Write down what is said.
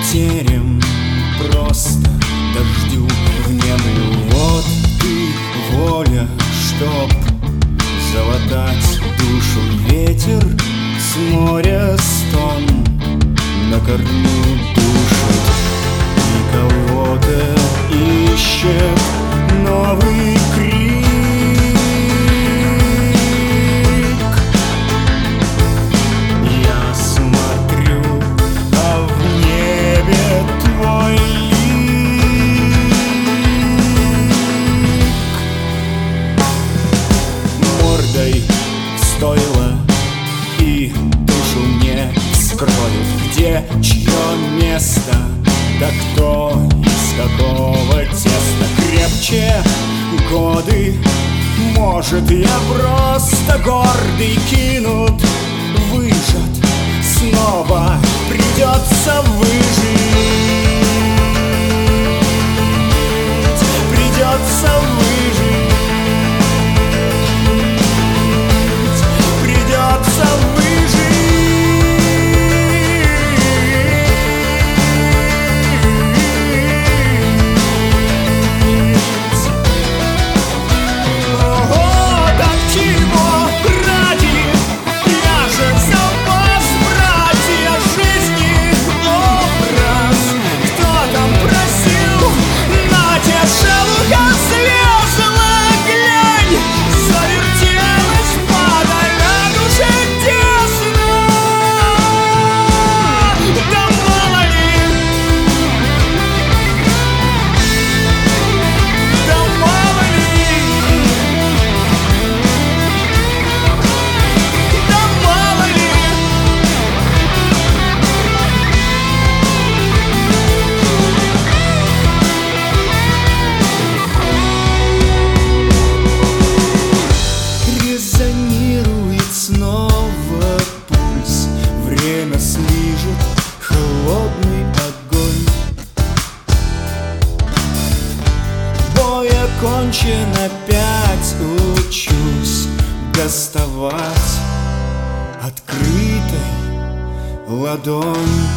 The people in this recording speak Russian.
терем просто дождю внемлю. Вот ты воля, чтоб залатать душу. Ветер с моря стон на корню душит, и кого-то ищет новый крик. Я смотрю, а в небе твой лик. Мордой в стойло и душу мне вскроют. Где чье место, да кто из какого теста крепче годы? Может, я просто гордый, кинут, выжат, снова придется выжить. Придется выжить. Придется выжить. Слижет холодный огонь. Бой окончен, опять учусь доставать открытой ладонь.